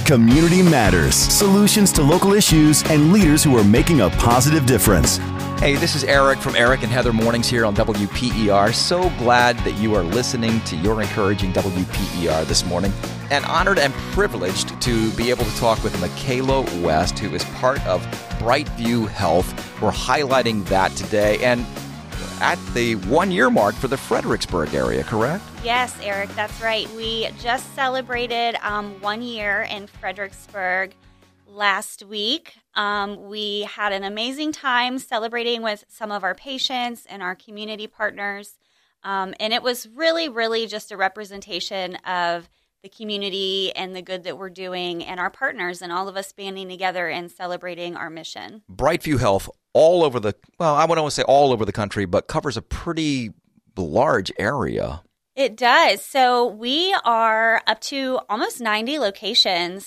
Community Matters. Solutions to local issues and leaders who are making a positive difference. Hey, this is Eric from Eric and Heather Mornings here on WPER. So glad that you are listening to your encouraging WPER this morning. And honored and privileged to be able to talk with Michaela West, who is part of Brightview Health. We're highlighting that today. And at the 1 year mark for the Fredericksburg area, correct? Yes, Eric, that's right. We just celebrated 1 year in Fredericksburg last week. We had an amazing time celebrating with some of our patients and our community partners. And it was really just a representation of the community and the good that we're doing and our partners and all of us banding together and celebrating our mission. Brightview Health all over the, well, I wouldn't want to say all over the country, but covers a pretty large area. It does. So we are up to almost 90 locations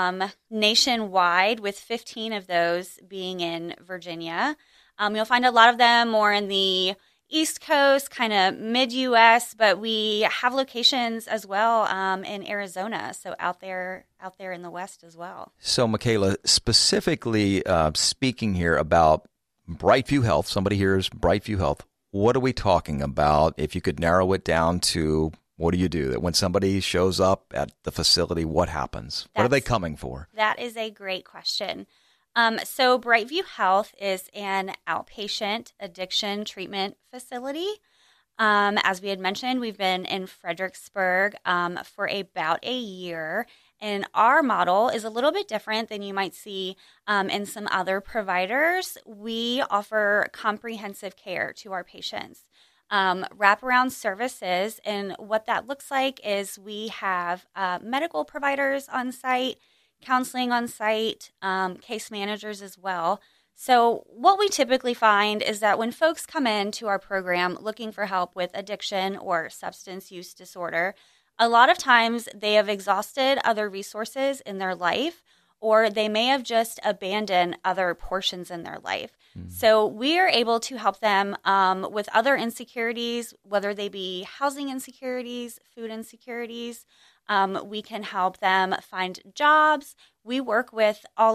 nationwide, with 15 of those being in Virginia. You'll find a lot of them more in the East Coast, kind of mid-U.S., but we have locations as well in Arizona, so out there in the West as well. So, Michaela, specifically speaking here about Brightview Health, somebody hears Brightview Health, what are we talking about? If you could narrow it down to, what do you do? That when somebody shows up at the facility, what happens? What are they coming for? That is a great question. So Brightview Health is an outpatient addiction treatment facility. As we had mentioned, we've been in Fredericksburg for about a year. And our model is a little bit different than you might see in some other providers. We offer comprehensive care to our patients, wraparound services. And what that looks like is we have medical providers on site, counseling on site, case managers as well. So what we typically find is that when folks come into our program looking for help with addiction or substance use disorder, a lot of times they have exhausted other resources in their life, or they may have just abandoned other portions in their life. Mm-hmm. So we are able to help them with other insecurities, whether they be housing insecurities, food insecurities. We can help them find jobs. We work with a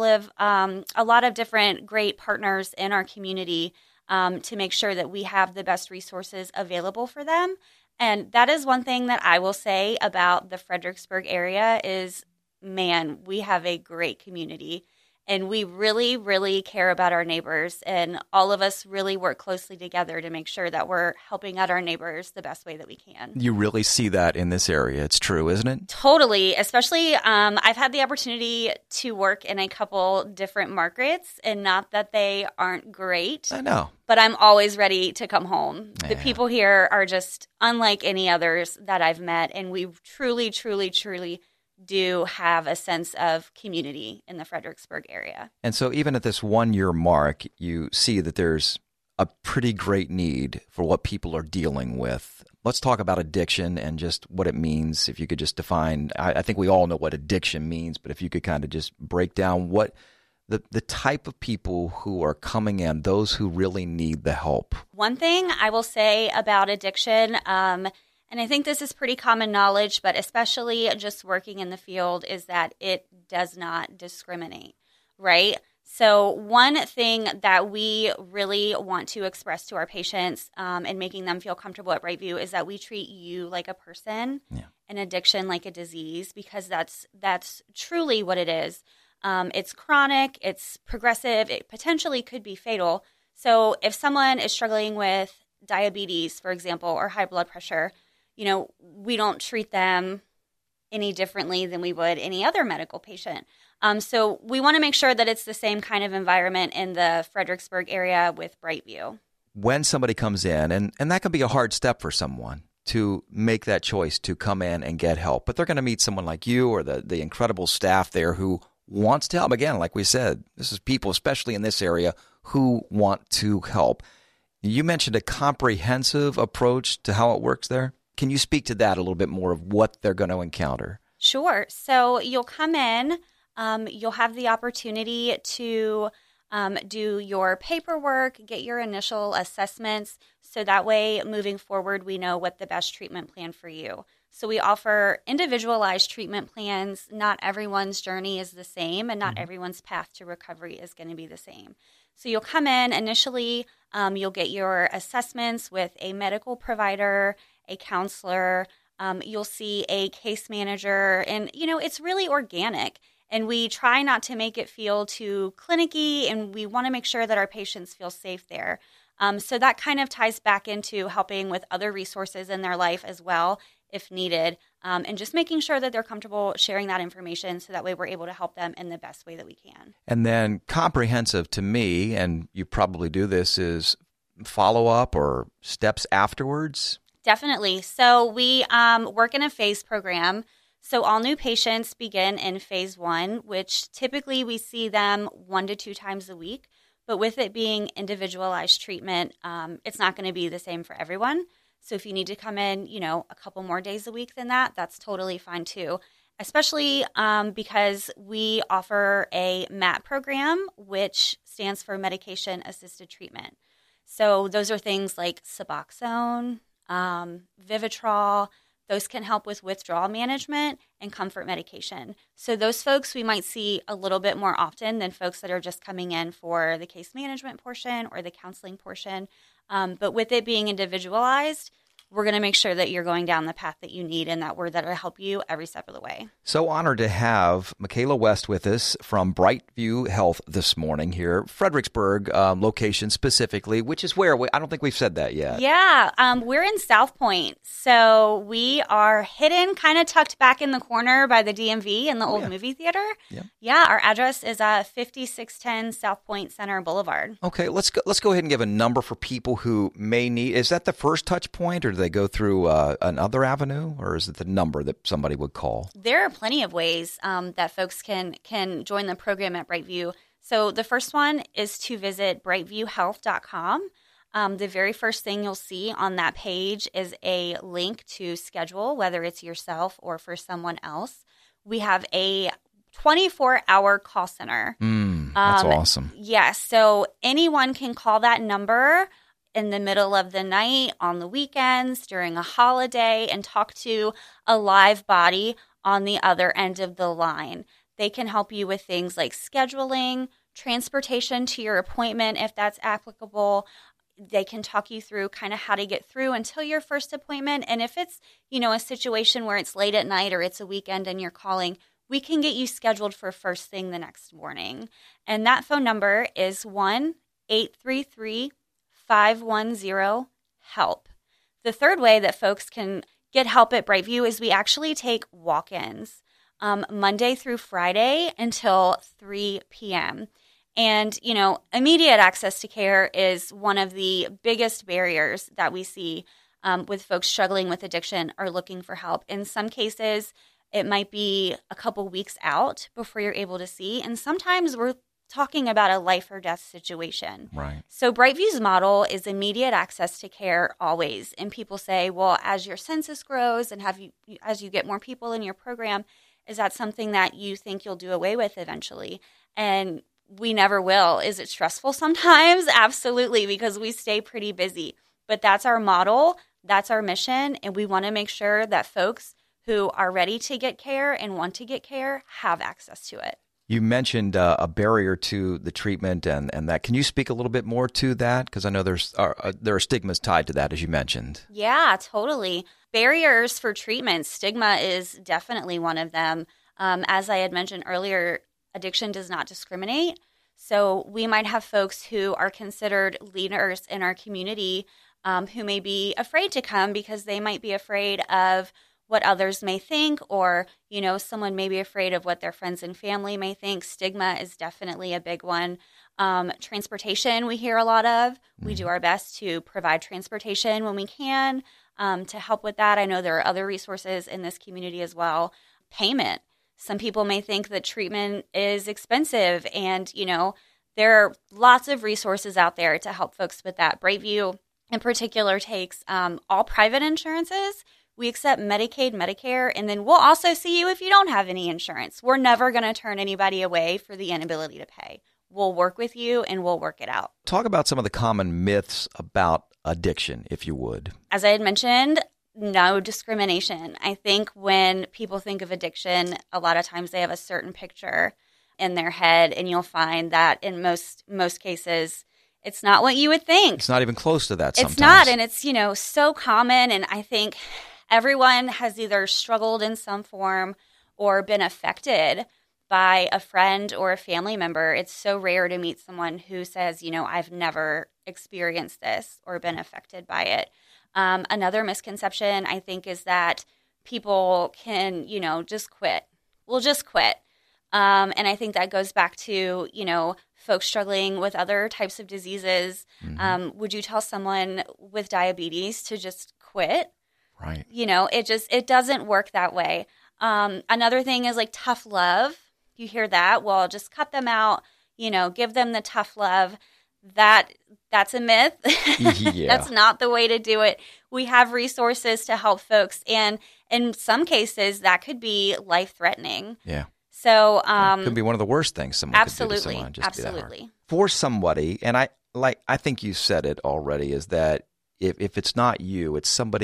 lot of different great partners in our community to make sure that we have the best resources available for them. And that is one thing that I will say about the Fredericksburg area is, man, we have a great community. And we really care about our neighbors. And all of us really work closely together to make sure that we're helping out our neighbors the best way that we can. You really see that in this area. It's true, isn't it? Totally. Especially, I've had the opportunity to work in a couple different markets, and not that they aren't great. I know. But I'm always ready to come home. Yeah. The people here are just unlike any others that I've met. And we truly do have a sense of community in the Fredericksburg area. And so even at this 1 year mark, you see that there's a pretty great need for what people are dealing with. Let's talk about addiction and just what it means. If you could just define, I think we all know what addiction means, but if you could kind of just break down what the type of people who are coming in, those who really need the help. One thing I will say about addiction, and I think this is pretty common knowledge, but especially just working in the field, is that it does not discriminate, right? So one thing that we really want to express to our patients and making them feel comfortable at Brightview is that we treat you like a person, and addiction like a disease, because that's truly what it is. It's chronic, it's progressive, it potentially could be fatal. So if someone is struggling with diabetes, for example, or high blood pressure, we don't treat them any differently than we would any other medical patient. So we want to make sure that it's the same kind of environment in the Fredericksburg area with Brightview. When somebody comes in, and that can be a hard step for someone to make that choice to come in and get help, but they're going to meet someone like you or the incredible staff there who wants to help. Again, like we said, this is people, especially in this area, who want to help. You mentioned a comprehensive approach to how it works there. Can you speak to that a little bit more of what they're going to encounter? Sure. So you'll come in, you'll have the opportunity to do your paperwork, get your initial assessments, so that way moving forward we know what the best treatment plan for you. So we offer individualized treatment plans. Not everyone's journey is the same, and not everyone's path to recovery is going to be the same. So you'll come in initially, you'll get your assessments with a medical provider, a counselor, you'll see a case manager, and, it's really organic. And we try not to make it feel too clinicky, and we want to make sure that our patients feel safe there. So that kind of ties back into helping with other resources in their life as well, if needed, and just making sure that they're comfortable sharing that information so that way we're able to help them in the best way that we can. And then comprehensive to me, and you probably do this, is follow-up or steps afterwards? Definitely. So we work in a phase program. So all new patients begin in phase 1, which typically we see them 1 to 2 times a week. But with it being individualized treatment, it's not going to be the same for everyone. So if you need to come in, a couple more days a week than that, that's totally fine too. Especially because we offer a MAT program, which stands for Medication Assisted Treatment. So those are things like Suboxone, Vivitrol. Those can help with withdrawal management and comfort medication. So those folks we might see a little bit more often than folks that are just coming in for the case management portion or the counseling portion. But with it being individualized, we're going to make sure that you're going down the path that you need and that we're there to help you every step of the way. So honored to have Michaela West with us from Brightview Health this morning here, Fredericksburg location specifically, which is where? I don't think we've said that yet. Yeah, we're in South Point. So we are hidden, kind of tucked back in the corner by the DMV and the old movie theater. Yeah, our address is 5610 South Point Center Boulevard. Okay, let's go ahead and give a number for people who may need. Is that the first touch point, or do they go through another avenue, or is it the number that somebody would call? There are plenty of ways that folks can join the program at Brightview. So the first one is to visit brightviewhealth.com. The very first thing you'll see on that page is a link to schedule, whether it's yourself or for someone else. We have a 24-hour call center. That's awesome. Yes. So anyone can call that number in the middle of the night, on the weekends, during a holiday, and talk to a live body on the other end of the line. They can help you with things like scheduling, transportation to your appointment if that's applicable. They can talk you through kind of how to get through until your first appointment. And if it's, a situation where it's late at night or it's a weekend and you're calling, we can get you scheduled for first thing the next morning. And that phone number is 1-833-510-HELP. The third way that folks can get help at Brightview is we actually take walk-ins Monday through Friday until 3 p.m. And, immediate access to care is one of the biggest barriers that we see with folks struggling with addiction or looking for help. In some cases, it might be a couple weeks out before you're able to see. And sometimes we're talking about a life or death situation. Right. So Brightview's model is immediate access to care always. And people say, well, as your census grows and as you get more people in your program, is that something that you think you'll do away with eventually? And we never will. Is it stressful sometimes? Absolutely, because we stay pretty busy. But that's our model. That's our mission. And we want to make sure that folks who are ready to get care and want to get care have access to it. You mentioned a barrier to the treatment and that. Can you speak a little bit more to that? Because I know there are stigmas tied to that, as you mentioned. Yeah, totally. Barriers for treatment. Stigma is definitely one of them. As I had mentioned earlier, addiction does not discriminate. So we might have folks who are considered leaders in our community who may be afraid to come because they might be afraid of what others may think, or, someone may be afraid of what their friends and family may think. Stigma is definitely a big one. Transportation, we hear a lot of. We do our best to provide transportation when we can to help with that. I know there are other resources in this community as well. Payment. Some people may think that treatment is expensive, and, there are lots of resources out there to help folks with that. Brightview, in particular, takes all private insurances. We accept Medicaid, Medicare, and then we'll also see you if you don't have any insurance. We're never going to turn anybody away for the inability to pay. We'll work with you and we'll work it out. Talk about some of the common myths about addiction, if you would. As I had mentioned, no discrimination. I think when people think of addiction, a lot of times they have a certain picture in their head, and you'll find that in most cases, it's not what you would think. It's not even close to that sometimes. It's not, and it's, so common, and I think everyone has either struggled in some form or been affected by a friend or a family member. It's so rare to meet someone who says, I've never experienced this or been affected by it. Another misconception, I think, is that people can, just quit. We'll just quit. And I think that goes back to, folks struggling with other types of diseases. Mm-hmm. Would you tell someone with diabetes to just quit? Right. It doesn't work that way. Another thing is like tough love. You hear that? Well, just cut them out, give them the tough love. That's a myth. Yeah. That's not the way to do it. We have resources to help folks. And in some cases, that could be life-threatening. Yeah. So it could be one of the worst things someone could do to someone. Just absolutely. be that hard. For somebody, and I think you said it already, is that if it's not you, it's somebody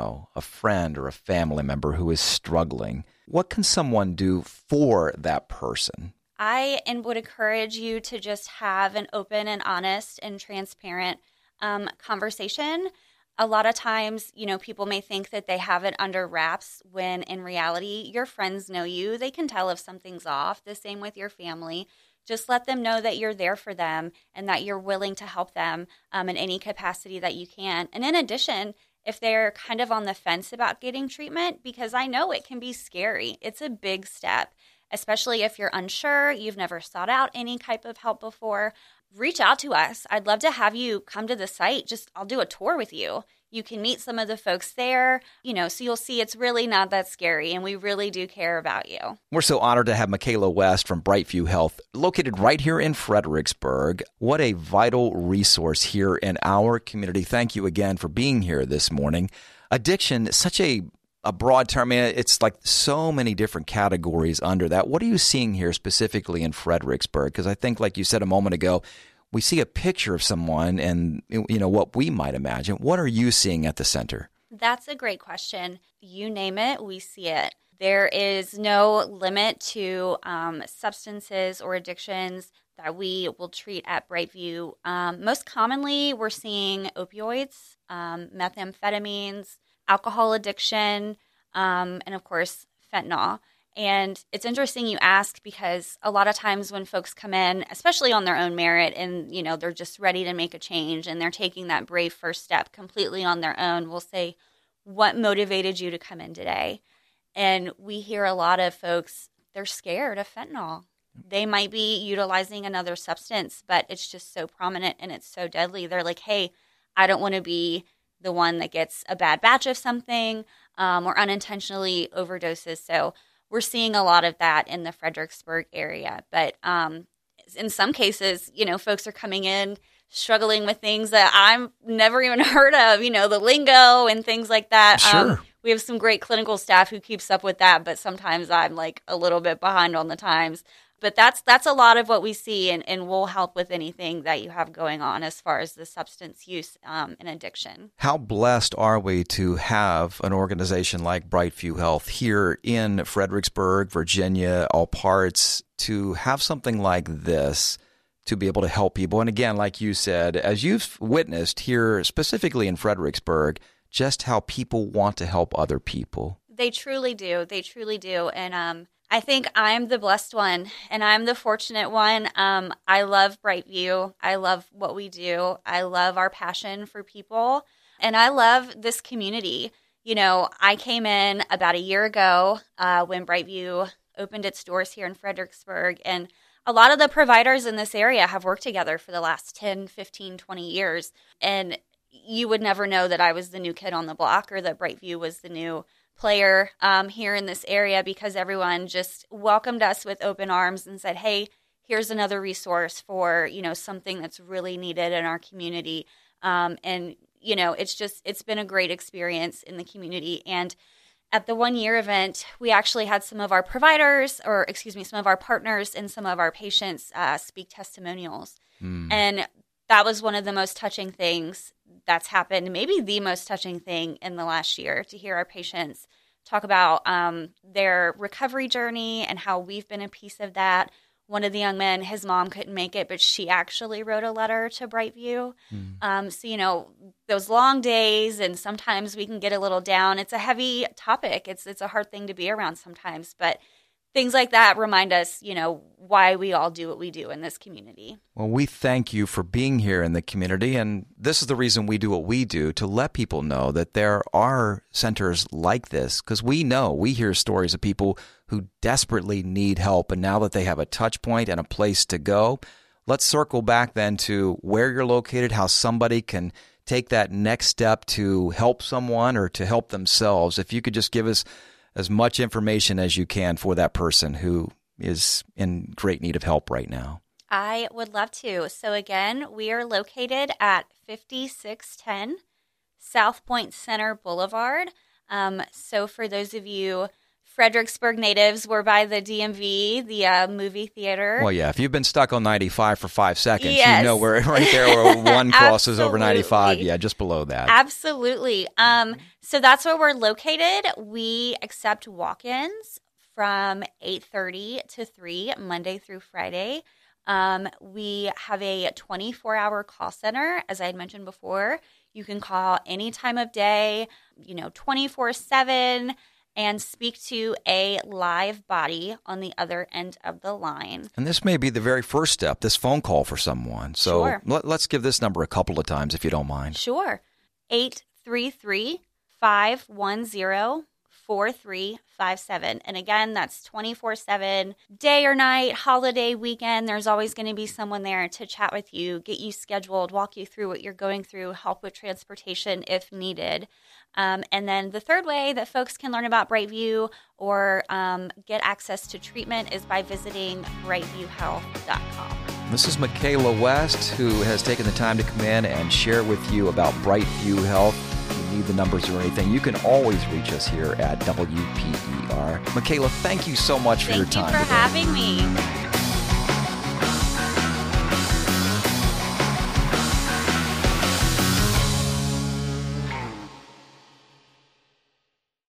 a friend or a family member who is struggling. What can someone do for that person? I would encourage you to just have an open and honest and transparent conversation. A lot of times, people may think that they have it under wraps when in reality, your friends know you. They can tell if something's off. The same with your family. Just let them know that you're there for them and that you're willing to help them in any capacity that you can. And in addition, if they're kind of on the fence about getting treatment, because I know it can be scary. It's a big step, especially if you're unsure, you've never sought out any type of help before. Reach out to us. I'd love to have you come to the site. I'll do a tour with you. You can meet some of the folks there, so you'll see it's really not that scary, and we really do care about you. We're so honored to have Michaela West from Brightview Health, located right here in Fredericksburg. What a vital resource here in our community. Thank you again for being here this morning. Addiction, such a broad term. I mean, it's like so many different categories under that. What are you seeing here specifically in Fredericksburg? Because I think, like you said a moment ago, we see a picture of someone and, what we might imagine. What are you seeing at the center? That's a great question. You name it, we see it. There is no limit to substances or addictions that we will treat at Brightview. Most commonly, we're seeing opioids, methamphetamines, alcohol addiction, and of course, fentanyl. And it's interesting you ask, because a lot of times when folks come in, especially on their own merit, and they're just ready to make a change and they're taking that brave first step completely on their own, we'll say, what motivated you to come in today? And we hear a lot of folks, they're scared of fentanyl. They might be utilizing another substance, but it's just so prominent and it's so deadly. They're like, hey, I don't want to be the one that gets a bad batch of something or unintentionally overdoses. So we're seeing a lot of that in the Fredericksburg area. But in some cases, folks are coming in struggling with things that I've never even heard of, the lingo and things like that. Sure. We have some great clinical staff who keeps up with that, but sometimes I'm like a little bit behind on the times. But that's a lot of what we see, and we'll help with anything that you have going on as far as the substance use and addiction. How blessed are we to have an organization like Brightview Health here in Fredericksburg, Virginia, all parts, to have something like this to be able to help people. And again, like you said, as you've witnessed here specifically in Fredericksburg, just how people want to help other people. They truly do. They truly do. And I think I'm the blessed one, and I'm the fortunate one. I love Brightview. I love what we do. I love our passion for people, and I love this community. I came in about a year ago when Brightview opened its doors here in Fredericksburg, and a lot of the providers in this area have worked together for the last 10, 15, 20 years, and you would never know that I was the new kid on the block or that Brightview was the new player here in this area, because everyone just welcomed us with open arms and said, hey, here's another resource for, something that's really needed in our community. It's been a great experience in the community. And at the 1 year event, we actually had some of our partners and some of our patients speak testimonials. And that was one of the most touching things. that's happened, maybe the most touching thing in the last year, to hear our patients talk about their recovery journey and how we've been a piece of that. One of the young men, his mom couldn't make it, but she actually wrote a letter to Brightview. So, those long days, and sometimes we can get a little down. It's a heavy topic. It's a hard thing to be around sometimes, but things like that remind us, why we all do what we do in this community. Well, we thank you for being here in the community, and this is the reason we do what we do, to let people know that there are centers like this, because we hear stories of people who desperately need help, and now that they have a touch point and a place to go, let's circle back then to where you're located, how somebody can take that next step to help someone or to help themselves. If you could just give us as much information as you can for that person who is in great need of help right now. I would love to. So again, we are located at 5610 South Point Center Boulevard. So for those of you Fredericksburg natives, we're by the DMV, the movie theater. Well, yeah, if you've been stuck on 95 for 5 seconds, yes. We're right there where one crosses over 95. Yeah, just below that. Absolutely. So that's where we're located. We accept walk-ins from 8:30 to 3, Monday through Friday. We have a 24-hour call center, as I had mentioned before. You can call any time of day, 24/7, and speak to a live body on the other end of the line. And this may be the very first step, this phone call for someone. So Sure. Let's give this number a couple of times if you don't mind. Sure. 833-510-4357. And again, that's 24/7, day or night, holiday, weekend. There's always going to be someone there to chat with you, get you scheduled, walk you through what you're going through, help with transportation if needed. And then the third way that folks can learn about Brightview or get access to treatment is by visiting brightviewhealth.com. This is Michaela West, who has taken the time to come in and share with you about Brightview Health. If you need the numbers or anything, you can always reach us here at WPER. Michaela, thank you so much for your time. Thank you for having me.